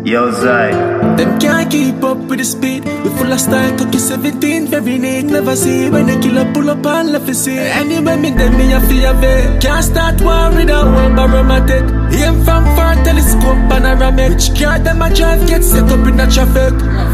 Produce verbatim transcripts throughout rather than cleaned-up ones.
Yo, Zai. Them can't keep up with the speed. We full of style, took you seventeen, very neat. Never see when they kill up, pull up and left to see. Anyway, me them me a fear of it. Can't start war without one barometric. Aim from far, telescope, panoramic. Which car them a drive, get set up in the traffic.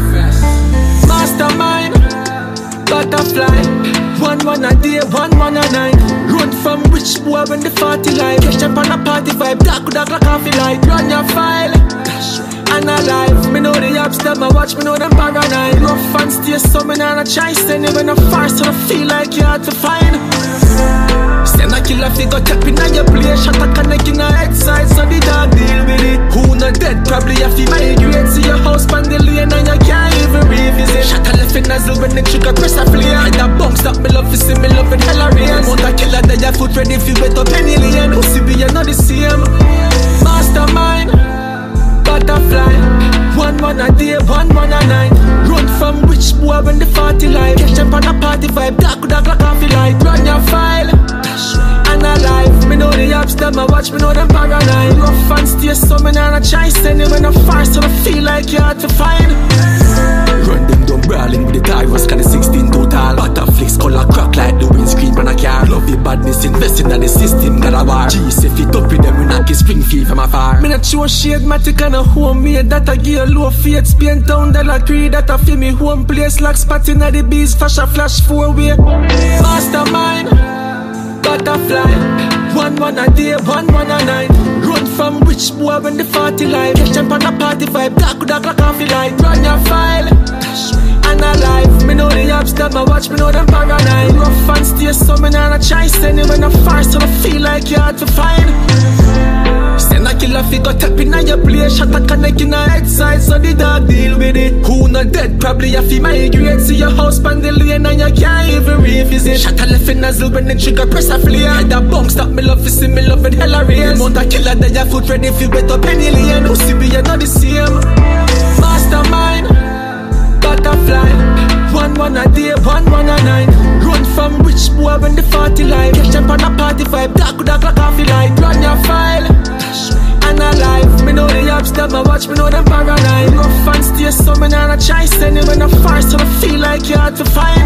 Mastermind, butterfly. One one a day, one one a night. Run from rich boy when the party life. Catch up on a party vibe, dark dark like coffee light. Run your file, analyze. Me know the apps them a watch, me know them paranoid. Rough and stay so me nah a try. Send it when I far, so I feel like you hard to find. Send a killer figure tapping on your play. Shot a connect in a head side, so the dog deal with it. Who not dead, probably a fee migrate. See your house pan the lane and you can't even revisit. Shot a left in nozzle when the trigger press a flare. And that bump stop me love to see me love it hella rain. Mount a killer that your foot ready if you wet up any lane. Who see me, you know the same. Mastermind, butterfly. One one a day, one one a night. Run from rich boy when the party life. Catch up on a party vibe, dark dark like coffee light. Run your file, analyze. Me know the apps them a watch, me know them paranoid. Rough and stay so me nah a try. Send it when I far, so I feel like you hard to find. Run them down brawling with the divers, cause the sixteen total. Butterflies color crack like the windscreen on a car. Love the badness, investing in the system, got a war. G's if it up with them, we knock his spring fee from afar. Me not show shade, matic and a homemade. That a gear low faith, spin down dollar three. That a feel me home place, like spotting at the bees. Flash a flash four way. Mastermind, butterfly. One one a day, one one a night. Run from rich boy when the party life. Catch up on a party vibe, dark dark like coffee light. Run your file, analyze. Me know the apps them a watch, me know them paranoid. Rough and stay so me nah a try. Send it when I far, so I feel like you hard to find. Send a killer figure tapping on your play. Shot a connect in a head side, so the dog deal with it. Who not dead, probably a fee migrate. See your house pan the lane and you can't even revisit. Shot a left in nozzle when the trigger press a flare. And that bump stop me love to see me love it hella rain. Mount a killer that your foot ready if you wet up any lane. Who see me, you know the same. Mastermind, butterfly. One one a day, one one a night. Run from rich boy when the party life. Catch up on a party vibe, dark dark like coffee light. Run your file, analyze. Me know the apps them a watch, me know them paranoid. Rough and stay so me nah a try. Send it when I far, so I feel like you hard to find.